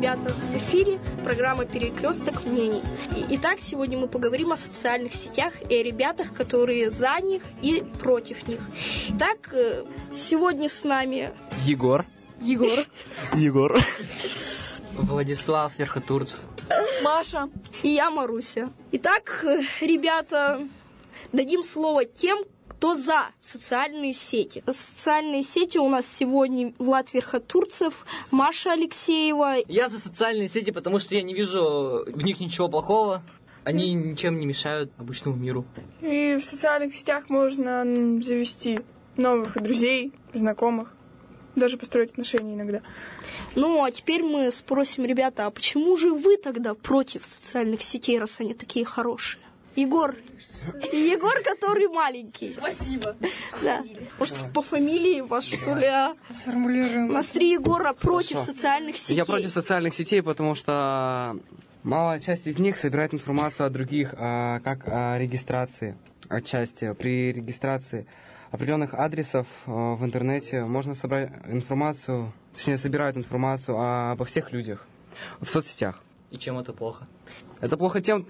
ребята, в эфире программа «Перекресток мнений». Итак, сегодня мы поговорим о социальных сетях и о ребятах, которые за них и против них. Итак, сегодня с нами... Егор. Владислав Верхотурцев. Маша. И я, Маруся. Итак, ребята, дадим слово тем, кто за социальные сети. Социальные сети у нас сегодня Влад Верхотурцев, Маша Алексеева. Я за социальные сети, потому что я не вижу в них ничего плохого. Они ничем не мешают обычному миру. И в социальных сетях можно завести новых друзей, знакомых. Даже построить отношения иногда. Ну, а теперь мы спросим, ребята, а почему же вы тогда против социальных сетей, раз они такие хорошие? Егор, который маленький. Спасибо. Да. Может, по фамилии вас, что ли, Сформулируем. У нас 3 Егора против социальных сетей. Я против социальных сетей, потому что малая часть из них собирает информацию о других, как о регистрации отчасти. При регистрации определенных адресов в интернете можно собрать информацию, точнее, собирают информацию обо всех людях в соцсетях. И чем это плохо? Это плохо тем,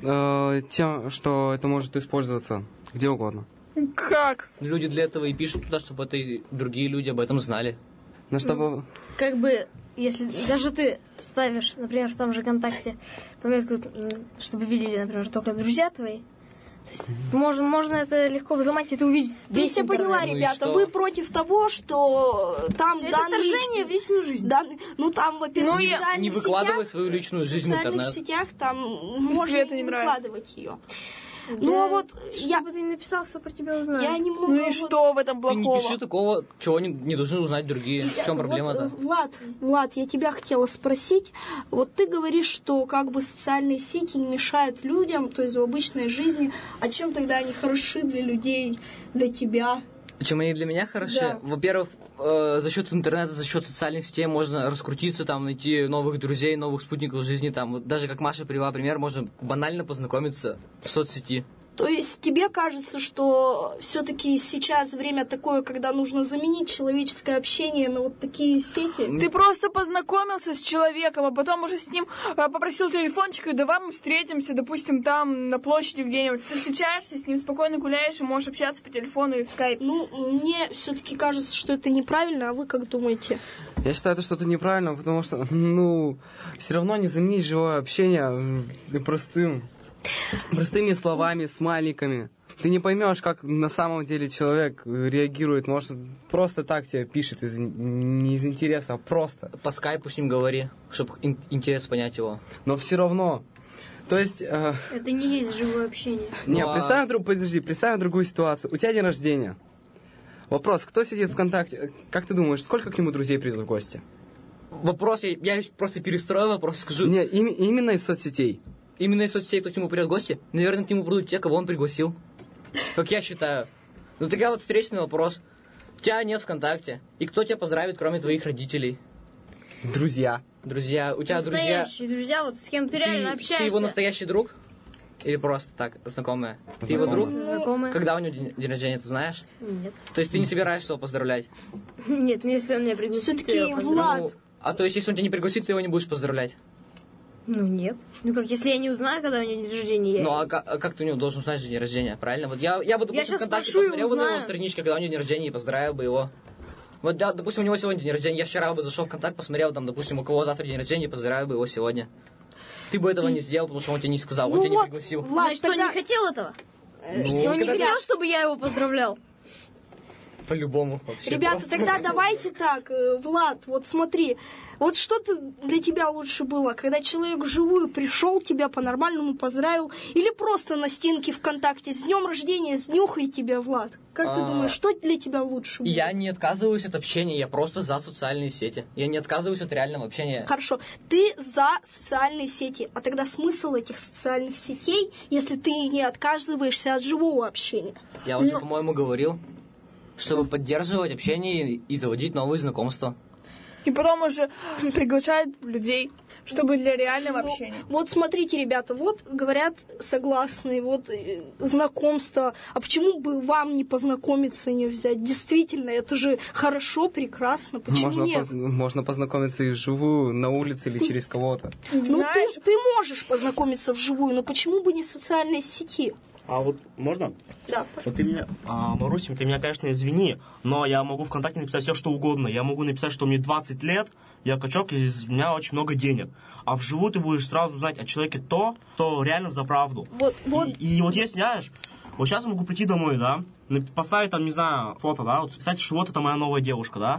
что это может использоваться где угодно. Как? Люди для этого и пишут туда, чтобы это и другие люди об этом знали. Но чтобы... Как бы, если даже ты ставишь, например, в том же ВКонтакте пометку, чтобы видели, например, только друзья твои, то есть можно это легко взломать, и ты увидишь весь Я поняла, Ну и ребята, что? вы против того, что там Это данные... вторжение в личную жизнь. Ну, там, во-первых, в Ну, социальных Не выкладывай сетях... свою личную жизнь в В социальных интернет. сетях там можно это не не нравится. выкладывать ее. Ну, а вот я Чтобы ты не написал, все про тебя узнают. немного... Ну и вот- что в этом Ты не плохого? пиши такого, чего не должны узнать другие. В чем проблема-то? Влад, я тебя хотела спросить. Вот ты говоришь, что как бы социальные сети не мешают людям, то есть в обычной жизни. А чем тогда они хороши для людей, для тебя? Чем они для меня хороши? Да. Во-первых, за счет интернета, за счет социальных сетей можно раскрутиться, там, найти новых друзей, новых спутников жизни. Там, вот даже как Маша привела пример, можно банально познакомиться в соцсети. То есть тебе кажется, что все-таки сейчас время такое, когда нужно заменить человеческое общение на вот такие сети? Ты просто познакомился с человеком, а потом уже с ним попросил телефончик, и давай мы встретимся, допустим, там на площади где-нибудь. Ты встречаешься, с ним спокойно гуляешь и можешь общаться по телефону и в скайп. Ну, мне все-таки кажется, что это неправильно, а вы как думаете? Я считаю, это что-то неправильно, потому что, все равно не заменить живое общение простыми словами, смайликами. Ты не поймешь, как на самом деле человек реагирует. Может, просто так тебе пишет не из интереса, а просто. По скайпу с ним говори, чтобы интерес понять его. Но все равно. То есть... Это не есть живое общение. представим другую ситуацию. У тебя день рождения. Вопрос, кто сидит ВКонтакте? Как ты думаешь, сколько к нему друзей придут в гости? Вопрос, я просто перестрою вопрос, скажу. Не, именно из соцсетей. Именно из соцсетей, кто к нему придет в гости, наверное, к нему придут те, кого он пригласил. Как я считаю. Ну, такая вот встречный вопрос. Тебя нет ВКонтакте. И кто тебя поздравит, кроме твоих родителей? Друзья. Друзья. У тебя друзья... Настоящие друзья, вот с кем ты реально общаешься. Ты его настоящий друг? Или просто так, знакомая? Ты его друг? Знакомые. Когда у него день рождения, ты знаешь? Нет. То есть ты не собираешься его поздравлять? Нет, ну если он меня пригласит, Все-таки, то я его поздравлю. Влад, А то есть, если он тебя не пригласит, ты его не будешь поздравлять? Ну нет. Ну как, если я не узнаю, когда у него день рождения, Ну а как ты у него должен узнать день рождения, правильно? Вот я бы, допустим, щас ВКонтакте спрошу и посмотрел бы на его узнаю. страничке, когда у него день рождения, и поздравил бы его. Вот, да, допустим, у него сегодня день рождения, я вчера бы зашел в ВКонтакт, посмотрел, там, допустим, у кого завтра день рождения, и поздравил бы его сегодня. Ты бы этого не сделал, потому что он тебе не сказал, он тебя не пригласил. Влад, Значит, он не хотел этого? Ну, Он не хотел, чтобы я его поздравлял? по-любому вообще. Ребята, просто. тогда давайте так, Влад, вот смотри, вот что для тебя лучше было, когда человек вживую пришел, тебя по-нормальному поздравил, или просто на стенке ВКонтакте с днем рождения снюхай тебя, Влад? Как ты думаешь, что для тебя лучше было? Я не отказываюсь от общения, я просто за социальные сети. Я не отказываюсь от реального общения. Хорошо, ты за социальные сети, а тогда смысл этих социальных сетей, если ты не отказываешься от живого общения? Я уже, по-моему, говорил, чтобы поддерживать общение и заводить новые знакомства. И потом уже приглашают людей, чтобы для реального общения. Вот смотрите, ребята, вот говорят согласные, вот знакомство. А почему бы вам не познакомиться, не взять? Действительно, это же хорошо, прекрасно. Почему нет? Можно познакомиться и вживую, на улице или через кого-то. Ну, ты можешь познакомиться вживую, но почему бы не в социальной сети? А вот можно? Да. Вот ты меня, Марусим, ты меня, конечно, извини, но я могу ВКонтакте написать все, что угодно. Я могу написать, что мне 20 лет, я качок, и у меня очень много денег. А вживую ты будешь сразу знать о человеке то, что реально за правду. Вот. И вот если, знаешь, вот сейчас я могу прийти домой, да, поставить там, не знаю, фото, да, вот, кстати, что вот это моя новая девушка, да.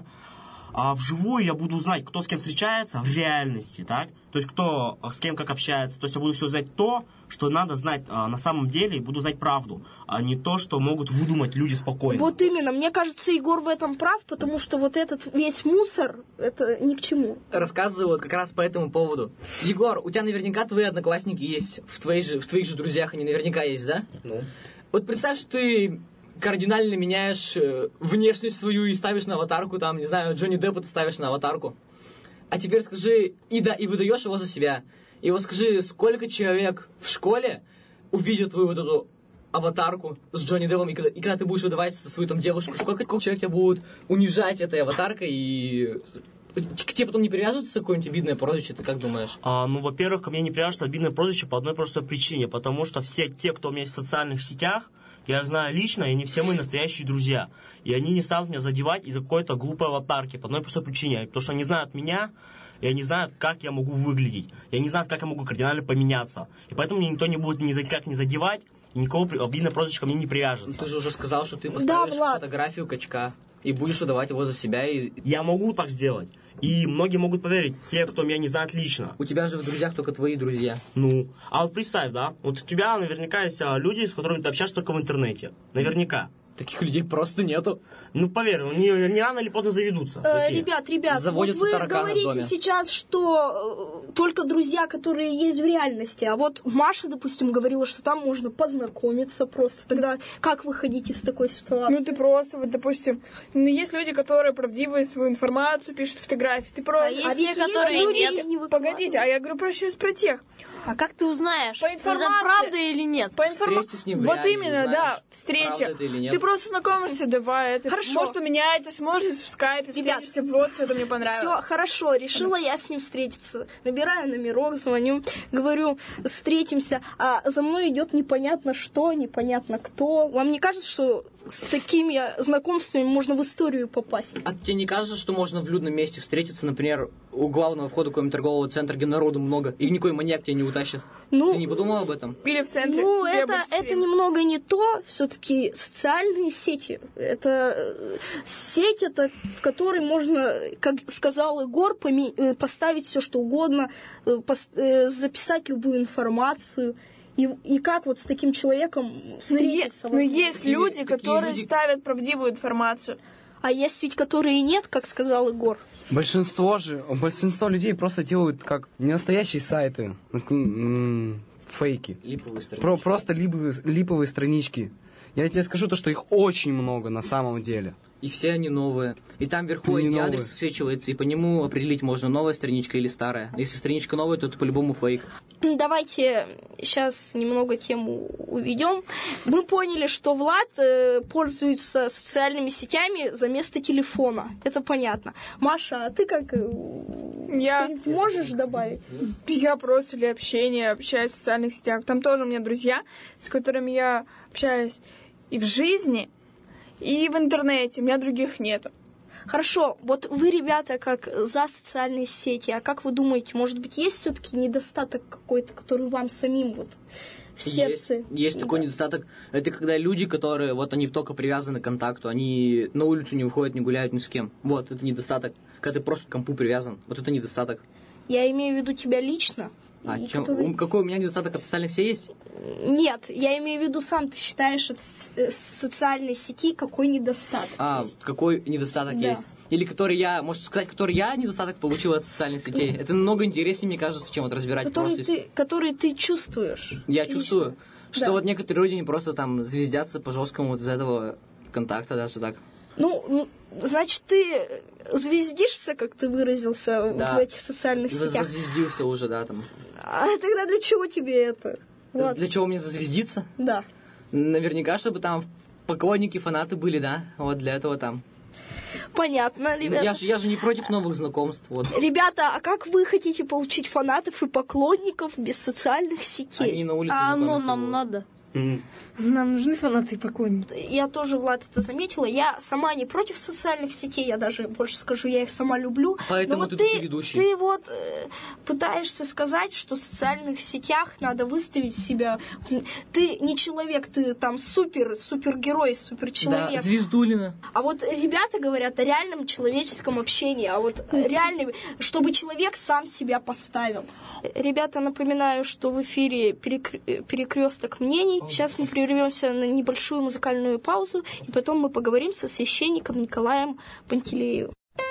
А вживую я буду знать, кто с кем встречается в реальности, так? То есть кто с кем как общается. То есть я буду все знать то, что надо знать на самом деле, и буду знать правду, а не то, что могут выдумать люди спокойно. Вот именно. Мне кажется, Егор в этом прав, потому что вот этот весь мусор, это ни к чему. Рассказываю вот как раз по этому поводу. Егор, у тебя наверняка твои одноклассники есть в твоих же друзьях, они наверняка есть, да? Ну. Вот представь, что ты кардинально меняешь внешность свою и ставишь на аватарку, там, не знаю, Джонни Деппа ты ставишь на аватарку. А теперь скажи, и выдаешь его за себя. И вот скажи, сколько человек в школе увидят твою вот эту аватарку с Джонни Деппом, и когда ты будешь выдавать свою там девушку, сколько человек тебя будут унижать этой аватаркой, и к тебе потом не привяжется какое-нибудь обидное прозвище, ты как думаешь? Ну, во-первых, ко мне не привяжется обидное прозвище по одной простой причине, потому что все те, кто у меня есть в социальных сетях, я их знаю лично, и они все мои настоящие друзья. И они не станут меня задевать из-за какой-то глупой аватарки по одной простой причине. Потому что они знают меня, и они знают, как я могу выглядеть. И они знают, как я могу кардинально поменяться. И поэтому меня никто не будет никак не задевать, и никакого обидного прозвища ко мне не привяжется. Ты же уже сказал, что ты поставишь фотографию качка и будешь выдавать его за себя. Я могу так сделать. И многие могут поверить, те, кто меня не знает лично. У тебя же в друзьях только твои друзья. Ну, а вот представь, да, вот у тебя наверняка есть люди, с которыми ты общаешься только в интернете. Наверняка. Таких людей просто нету. Ну, поверь, они не рано или поздно заведутся. Ребят, заводятся вот вы тараканы в говорите доме. сейчас, что только друзья, которые есть в реальности. А вот Маша, допустим, говорила, что там можно познакомиться просто. Тогда как выходить из такой ситуации? Ну, ты просто, вот, допустим, есть люди, которые правдивые свою информацию пишут, фотографии. Ты просто... есть те, которые нет. Погодите, а я говорю сейчас про тех. А как ты узнаешь, По это информации. правда или нет? По Встретись с ним в Вот реале, именно, узнаешь, да, встреча. правда это или нет. Ты просто знакомишься, давай. Это Хорошо. может поменяйтесь, может в скайпе Ребят, встретишься, вот это мне понравилось. Все, хорошо, решила я с ним встретиться. Набираю номерок, звоню, говорю, встретимся, а за мной идет непонятно что, непонятно кто. Вам не кажется, что с такими знакомствами можно в историю попасть? А тебе не кажется, что можно в людном месте встретиться, например, у главного входа какого-нибудь торгового центра, где народу много, и никакой маньяк тебя не утащит? Ну, Ты не подумал об этом? Или в центре. Ну, где это обычно немного не то. Все-таки социальные сети. Это сеть, это, в которой можно, как сказал Егор, поставить все, что угодно, записать любую информацию. И как вот с таким человеком встретиться? Но есть люди, такие которые люди- ставят правдивую информацию. А есть ведь которые нет, как сказал Егор. Большинство людей просто делают как не настоящие сайты, фейки. Липовые страницы. Просто липовые странички. Я тебе скажу то, что их очень много на самом деле. И все они новые. И там вверху Не ID-адрес новые. высвечивается, и по нему определить можно, новая страничка или старая. Если страничка новая, то это по-любому фейк. Давайте сейчас немного тему уведем. Мы поняли, что Влад пользуется социальными сетями за место телефона. Это понятно. Маша, а ты как Я что-нибудь можешь добавить? Я просто для общения общаюсь в социальных сетях. Там тоже у меня друзья, с которыми я общаюсь и в жизни, и в интернете. У меня других нету. Хорошо, вот вы, ребята, как за социальные сети, а как вы думаете, может быть, есть все-таки недостаток какой-то, который вам самим вот в сердце? Есть такой недостаток. Это когда люди, которые, вот они только привязаны к контакту, они на улицу не выходят, не гуляют ни с кем. Вот, это недостаток. Когда ты просто к компу привязан. Вот это недостаток. Я имею в виду тебя лично. А и чем, какой у меня недостаток от социальных сетей есть? Нет, я имею в виду, сам ты считаешь от социальной сети какой недостаток есть? Какой недостаток Да. есть? Или который я, может сказать, который я недостаток получил от социальных сетей? Это намного интереснее, мне кажется, чем вот разбирать просто. Который ты чувствуешь. Я чувствую, что Да. вот некоторые люди не просто там звездятся по жесткому вот из этого контакта, даже так. Ну, значит, ты звездишься, как ты выразился, Да. в этих социальных сетях. Зазвездился уже, да, там. А тогда для чего тебе это? Вот. Для чего мне зазвездиться? Да. Наверняка, чтобы там поклонники, фанаты были, да? Вот для этого там. Понятно, ребята. Я же не против новых знакомств, вот. Ребята, а как вы хотите получить фанатов и поклонников без социальных сетей? Они на улице А оно знакомятся, нам вот. надо. М. Нам нужны фанаты и поклонники. Я тоже, Влад, это заметила. Я сама не против социальных сетей, я даже больше скажу, я их сама люблю. Поэтому Но вот ты ведущий. Ты вот пытаешься сказать, что в социальных сетях надо выставить себя. Ты не человек, ты там супергерой, Да, суперчеловек. звездулина. А вот ребята говорят о реальном человеческом общении, а вот реальном, чтобы человек сам себя поставил. Ребята, напоминаю, что в эфире перекресток мнений. Сейчас мы прервемся на небольшую музыкальную паузу, и потом мы поговорим со священником Николаем Пантелеевым.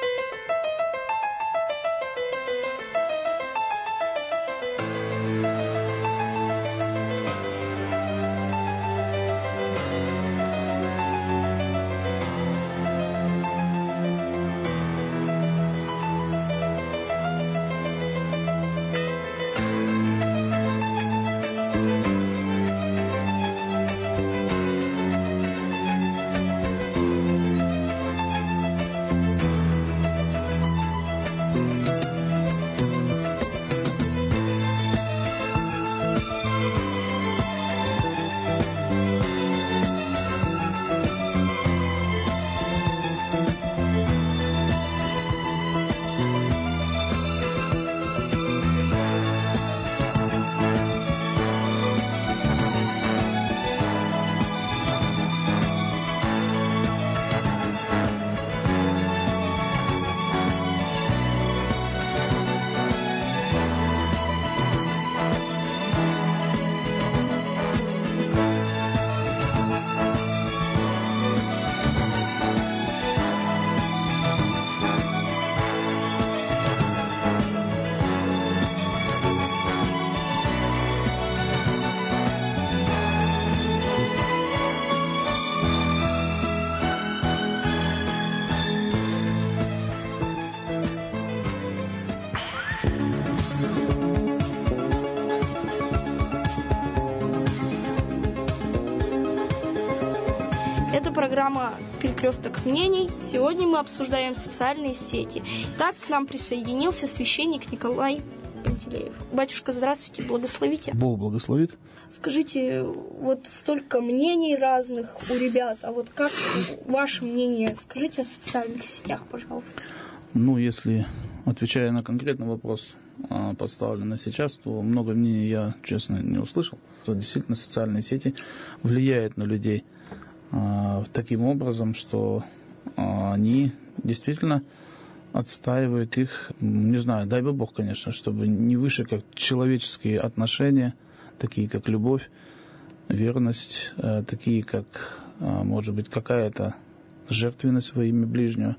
Это программа «Перекресток мнений». Сегодня мы обсуждаем социальные сети. Так к нам присоединился священник Николай Пантелеев. Батюшка, здравствуйте, благословите. Бог благословит. Скажите, вот столько мнений разных у ребят, а вот как ваше мнение, скажите о социальных сетях, пожалуйста. Ну, если, отвечая на конкретный вопрос, поставленный сейчас, то много мнений я, честно, не услышал. Что действительно социальные сети влияют на людей таким образом, что они действительно отстаивают их, не знаю, дай бы Бог, конечно, чтобы не выше, как человеческие отношения, такие как любовь, верность, такие как, может быть, какая-то жертвенность во имя ближнего.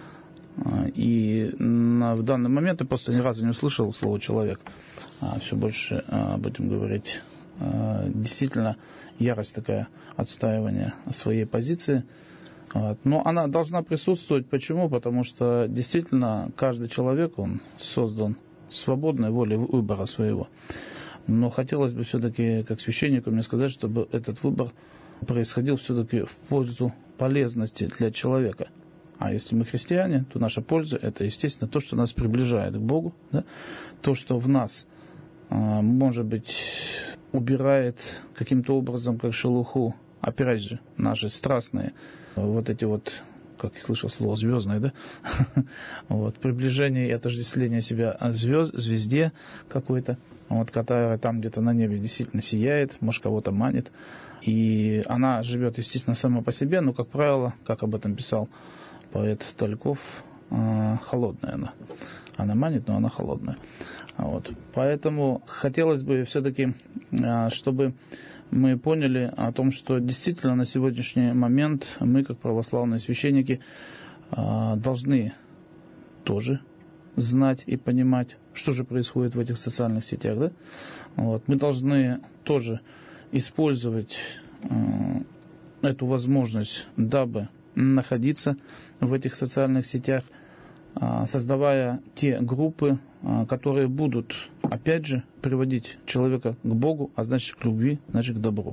И в данный момент я просто ни разу не услышал слово «человек», все больше будем говорить, действительно ярость такая, отстаивание своей позиции. Но она должна присутствовать. Почему? Потому что действительно каждый человек, он создан свободной волей выбора своего. Но хотелось бы все-таки, как священнику, мне сказать, чтобы этот выбор происходил все-таки в пользу полезности для человека. А если мы христиане, то наша польза – это, естественно, то, что нас приближает к Богу, да? То, что в нас, может быть, убирает каким-то образом, как шелуху, опять же, наши страстные, вот эти вот, как я слышал слово, звездные, да? Вот, приближение и отождествление себя от звезде какой-то, вот, которая там где-то на небе действительно сияет, может, кого-то манит. И она живет, естественно, сама по себе, но, как правило, как об этом писал поэт Тальков, холодная она. Она манит, но она холодная. Вот. Поэтому хотелось бы все-таки, чтобы мы поняли о том, что действительно на сегодняшний момент мы, как православные священники, должны тоже знать и понимать, что же происходит в этих социальных сетях. Да? Вот. Мы должны тоже использовать эту возможность, дабы находиться в этих социальных сетях, создавая те группы, которые будут, опять же, приводить человека к Богу, а значит, к любви, значит, к добру.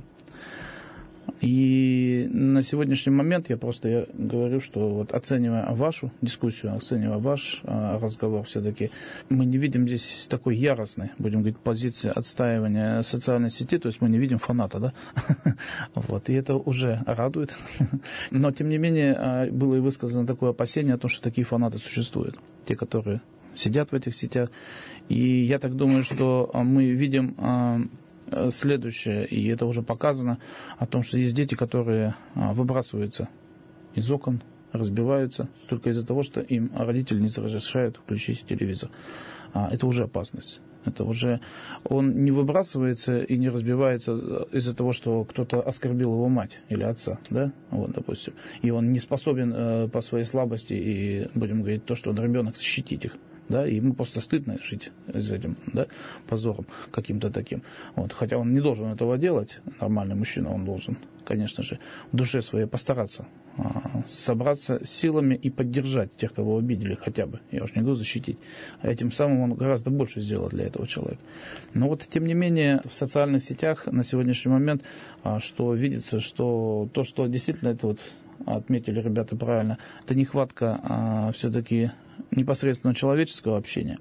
И на сегодняшний момент я говорю, что вот оценивая вашу дискуссию, оценивая ваш разговор, все-таки мы не видим здесь такой яростной, будем говорить, позиции отстаивания социальной сети, то есть мы не видим фаната, да? Вот, и это уже радует. Но, тем не менее, было и высказано такое опасение о том, что такие фанаты существуют, те, которые сидят в этих сетях. И я так думаю, что мы видим следующее, и это уже показано, о том, что есть дети, которые выбрасываются из окон, разбиваются только из-за того, что им родители не разрешают включить телевизор. Это уже опасность. Это уже он не выбрасывается и не разбивается из-за того, что кто-то оскорбил его мать или отца, да, вот, допустим. И он не способен по своей слабости и, будем говорить, то, что он ребенок, защитить их. Да, и ему просто стыдно жить с этим, да, позором каким-то таким. Вот. Хотя он не должен этого делать, нормальный мужчина, он должен, конечно же, в душе своей постараться собраться силами и поддержать тех, кого обидели хотя бы. Я уж не говорю защитить. А этим самым он гораздо больше сделал для этого человека. Но вот, тем не менее, в социальных сетях на сегодняшний момент, что видится, что то, что действительно это вот отметили ребята правильно, это нехватка все-таки непосредственно человеческого общения.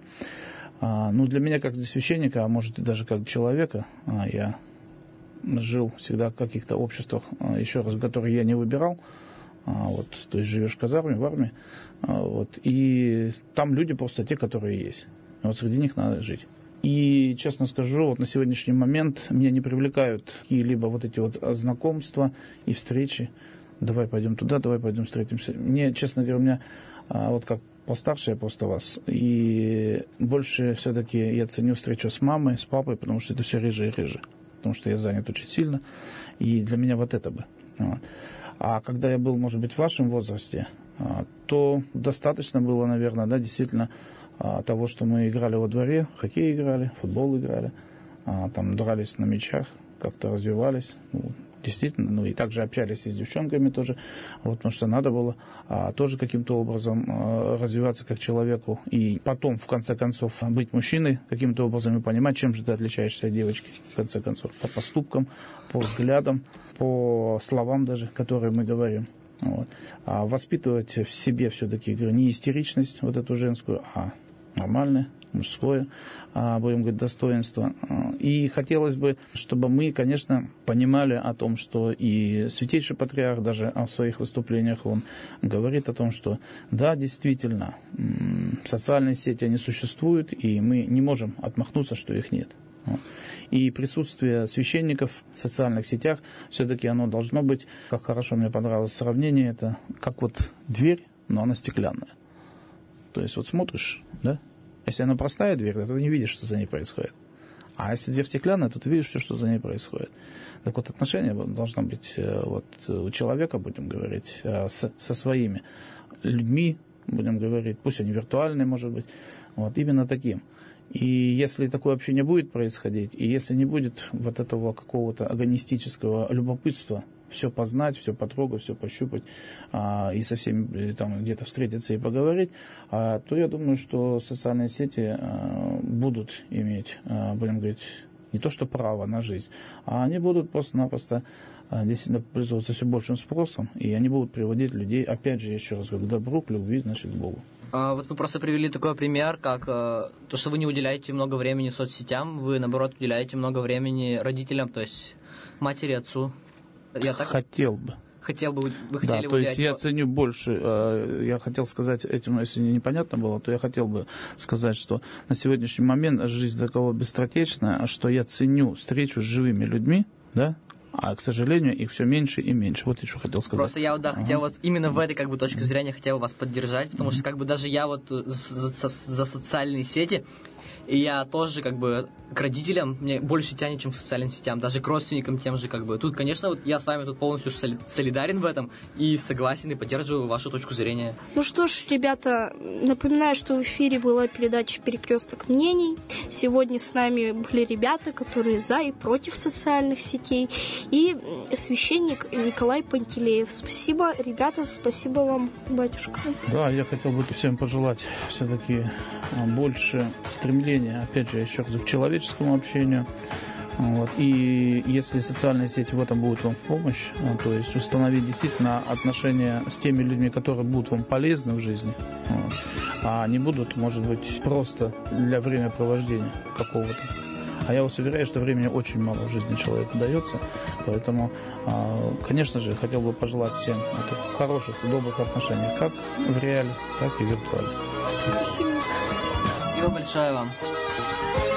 Ну, для меня, как для священника, а может и даже как человека, я жил всегда в каких-то обществах, еще раз, которые я не выбирал, вот, то есть живешь в казарме, в армии, вот, и там люди просто те, которые есть. Вот среди них надо жить. И, честно скажу, вот на сегодняшний момент меня не привлекают какие-либо вот эти вот знакомства и встречи. Давай пойдем туда, давай пойдем встретимся. Мне, честно говоря, у меня вот как постарше я просто вас, и больше все-таки я ценю встречу с мамой, с папой, потому что это все реже и реже, потому что я занят очень сильно, и для меня вот это бы. Вот. А когда я был, может быть, в вашем возрасте, то достаточно было, наверное, да, действительно, того, что мы играли во дворе, в хоккей играли, в футбол играли, там дрались на мячах, как-то развивались, действительно, ну и также общались и с девчонками тоже, вот, потому что надо было тоже каким-то образом развиваться как человеку, и потом, в конце концов, быть мужчиной каким-то образом и понимать, чем же ты отличаешься от девочки, в конце концов, по поступкам, по взглядам, по словам даже, которые мы говорим. Вот. А воспитывать в себе все-таки, говорю, не истеричность вот эту женскую, а нормальное, мужское, будем говорить, достоинство. И хотелось бы, чтобы мы, конечно, понимали о том, что и Святейший Патриарх даже в своих выступлениях, он говорит о том, что да, действительно, социальные сети, они существуют, и мы не можем отмахнуться, что их нет. И присутствие священников в социальных сетях, все-таки оно должно быть, как хорошо мне понравилось сравнение, это как вот дверь, но она стеклянная. То есть вот смотришь, да, если она простая дверь, то ты не видишь, что за ней происходит. А если дверь стеклянная, то ты видишь все, что за ней происходит. Так вот, отношение должно быть вот, у человека, будем говорить, со своими людьми, будем говорить, пусть они виртуальные, может быть, вот именно таким. И если такое общение будет происходить, и если не будет вот этого какого-то агонистического любопытства, все познать, все потрогать, все пощупать, и со всеми там где-то встретиться и поговорить, то я думаю, что социальные сети будут иметь, будем говорить, не то что право на жизнь, а они будут просто-напросто действительно пользоваться все большим спросом, и они будут приводить людей, опять же, еще раз говорю, к добру, к любви, значит, к Богу. Вот вы просто привели такой пример, как то, что вы не уделяете много времени соцсетям, вы, наоборот, уделяете много времени родителям, то есть матери, отцу. Я так... Хотел бы. Вы хотели да, то есть я ценю больше, я хотел сказать этим, если непонятно было, то я хотел бы сказать, что на сегодняшний момент жизнь такого быстротечная, что я ценю встречу с живыми людьми, да, а, к сожалению, их все меньше и меньше. Вот я что хотел сказать. Просто я вот, да, хотел вот именно в этой как бы точке зрения хотел вас поддержать, потому что как бы даже я вот за социальные сети, И я тоже, как бы, к родителям мне больше тянет, чем к социальным сетям, даже к родственникам тем же, как бы. Тут, конечно, вот я с вами тут полностью солидарен в этом и согласен и поддерживаю вашу точку зрения. Ну что ж, ребята, напоминаю, что в эфире была передача «Перекресток мнений». Сегодня с нами были ребята, которые за и против социальных сетей, и священник Николай Пантелеев. Спасибо, ребята, спасибо вам, батюшка. Да, я хотел бы всем пожелать все-таки больше стремления, опять же, еще раз, к человеческому общению. Вот. И если социальные сети в этом будут вам в помощь, то есть установить действительно отношения с теми людьми, которые будут вам полезны в жизни, вот, а не будут, может быть, просто для времяпровождения какого-то. А я вас уверяю, что времени очень мало в жизни человеку дается, поэтому, конечно же, хотел бы пожелать всем хороших и добрых отношений, как в реале, так и в виртуале. Спасибо большое вам.